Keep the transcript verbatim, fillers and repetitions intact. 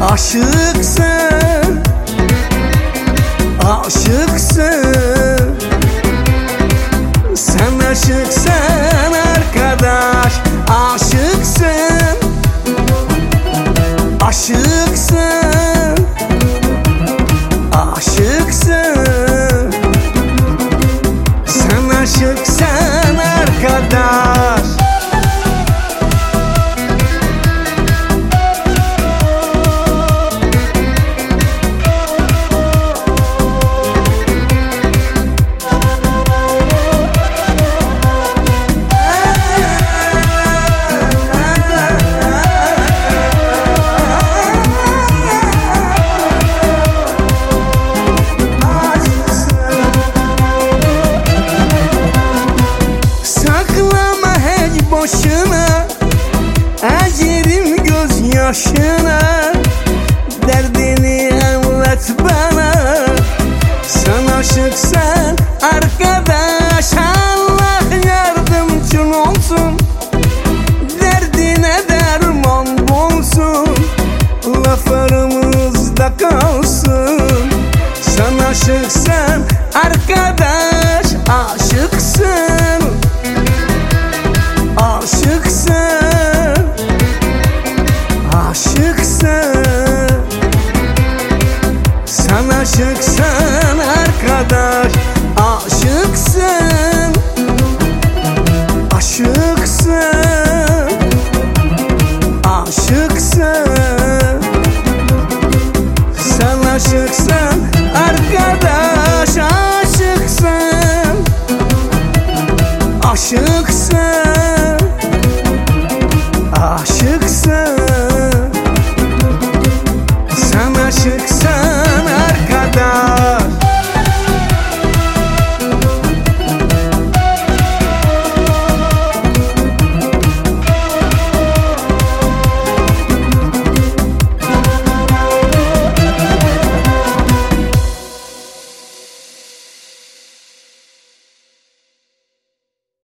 Aşıksın, aşıksın. Sen aşıksın arkadaş, aşıksın, aşıksın, aşıksın. Sen aşıksın arkadaş. Boşuna acerim gözyaşına, derdini anlat bana. Sen aşıksan arkadaş, Allah yardımcın olsun. Derdine derman bulsun, laf aramızda kalsın. Sen aşıksan arkadaş, aşıksın, aşıksın, aşıksın. Sen aşıksın arkadaş, aşıksın, aşıksın, aşıksın.